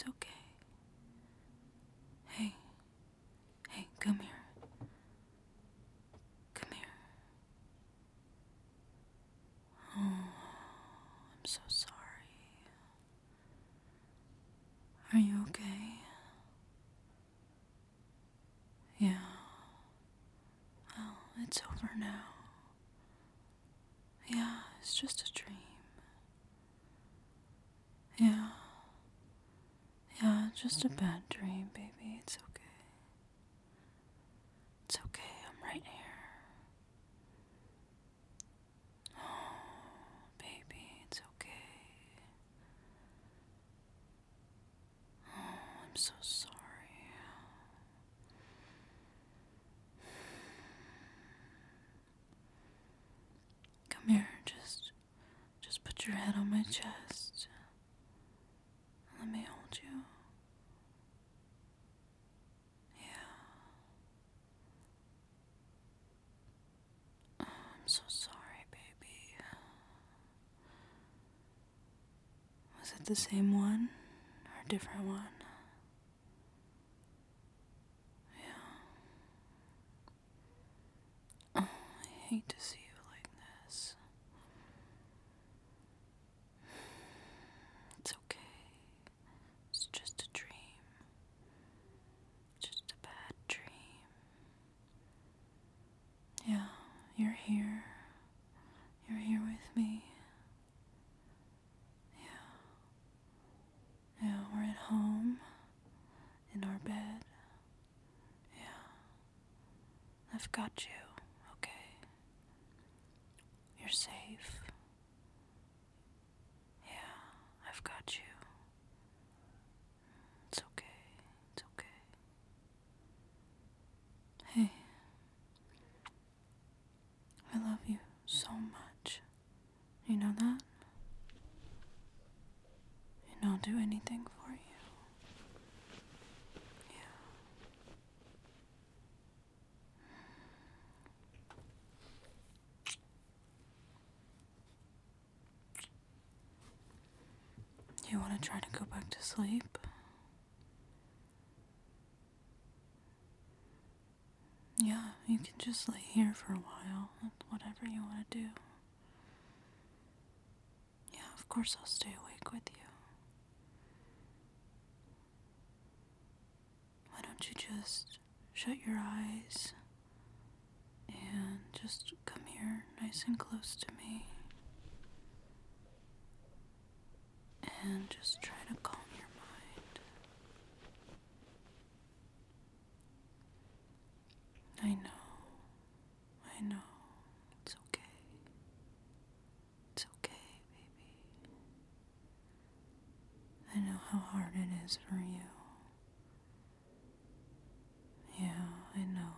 okay. Hey, hey, come here. Come here. Oh, I'm so sorry. Are you okay? Yeah. Oh, it's over now. Yeah, it's just a dream. Yeah. Yeah, just a bad dream, baby. It's okay. It's okay, I'm right here. Oh, baby, it's okay. Oh, I'm so sorry. Come here, just put your head on my chest. Let me hold you. Yeah. Oh, I'm so sorry, baby. Was it the same one or a different one? Yeah. Oh, I hate to see you like this. It's okay. It's just a dream. Just a bad dream. Yeah, you're here. You're here with me. Yeah. Yeah, we're at home. In our bed. Yeah. I've got you. Okay. You're safe. Yeah, I've got you. It's okay. It's okay. Hey, I love you so much. You know that? And I'll do anything for you. Yeah. You want to try to go back to sleep? Yeah, you can just lay here for a while. Whatever you want to do. Yeah, of course I'll stay awake with you. Why don't you just shut your eyes and just come here nice and close to me and just try to calm your mind. I know, it's okay. It's okay, baby. I know how hard it is for you. Yeah, I know.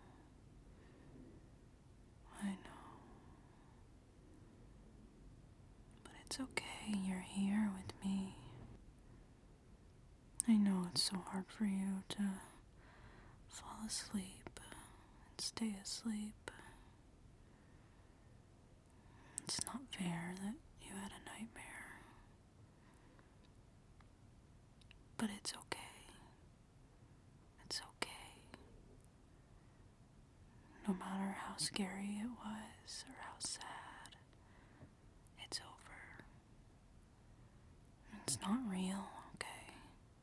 I know. But it's okay, you're here with me. I know it's so hard for you to fall asleep and stay asleep. It's not fair that you had a nightmare. But it's okay. It's okay. No matter how scary it was or how sad, it's over. It's not real, okay?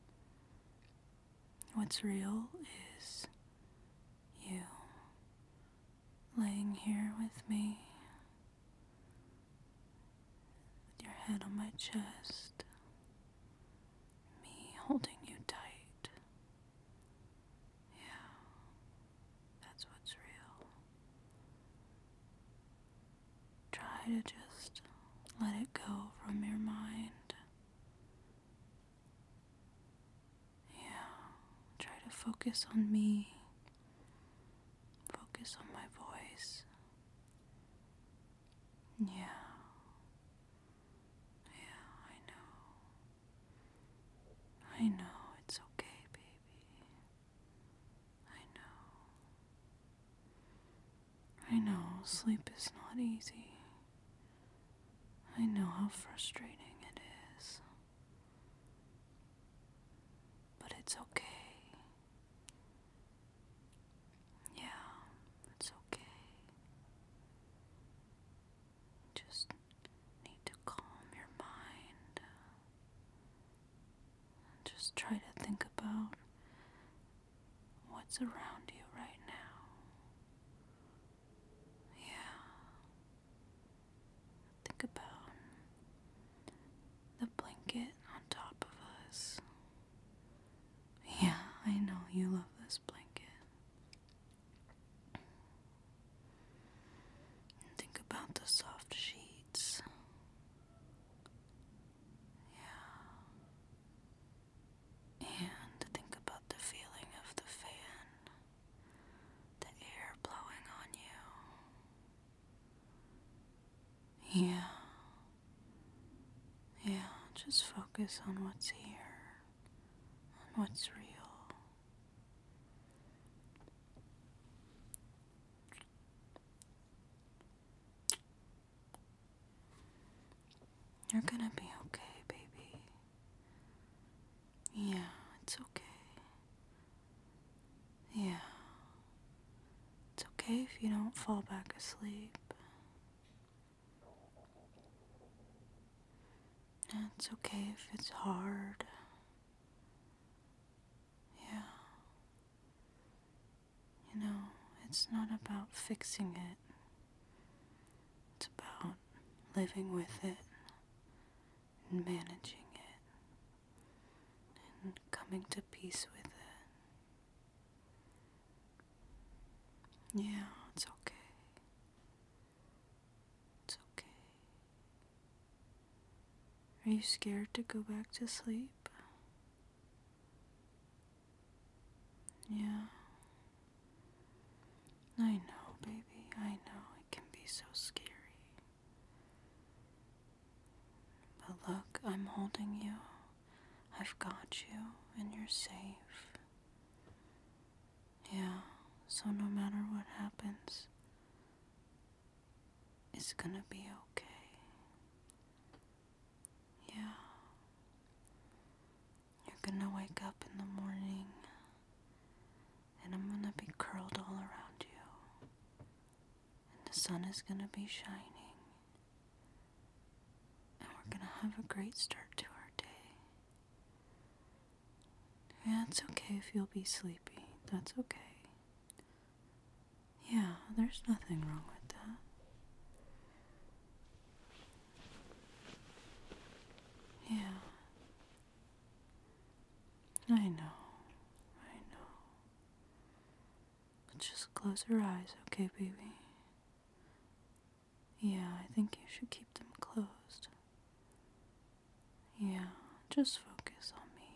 What's real is you laying here with me, with your head on my chest, me holding you tight. Yeah, that's what's real. Try to just let it go from your mind. Yeah, try to focus on me. Focus on my voice. Yeah. Yeah, I know, it's okay, baby. I know, sleep is not easy. I know how frustrating it is. but it's okay. Yeah, it's okay. You just need to calm your mind. Just try to think about what's around you right now. Yeah. Think about the blanket on top of us. Yeah, I know you love this blanket. Think about the soft sheets. Yeah. And think about the feeling of the fan, the air blowing on you. Yeah. Yeah, just focus on what's here, on what's real. You're gonna be okay, baby. Yeah, it's okay. Yeah. It's okay if you don't fall back asleep. It's okay if it's hard. Yeah. You know, it's not about fixing it. It's about living with it and managing it and coming to peace with it. Yeah, it's okay. It's okay. Are you scared to go back to sleep? Yeah. I know, baby. I know it can be so scary. But look, I'm holding you. I've got you, and you're safe. Yeah, so no matter what happens, it's gonna be okay. Yeah. You're gonna wake up in the morning, and I'm gonna be curled all around you, and the sun is gonna be shining, and we're gonna have a great start to our day. Yeah, it's okay if you'll be sleepy. That's okay. Yeah, there's nothing wrong with that. Yeah. I know. I know. But just close your eyes, okay, baby? Yeah, I think you should keep them closed. Yeah, just focus on me.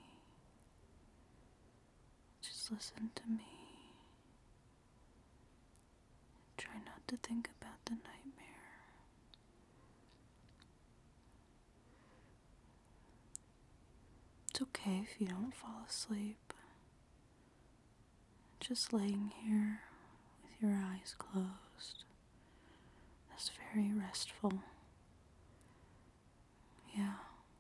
Just listen to me. Try not to think about the nightmare. It's okay if you don't fall asleep. Just laying here with your eyes closed. That's very restful. Yeah.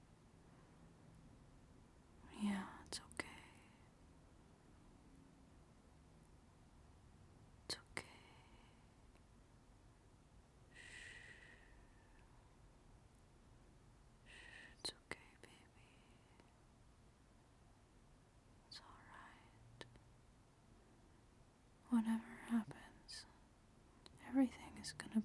Yeah, it's okay. It's okay. It's okay, baby. It's alright. Whatever happens, everything is gonna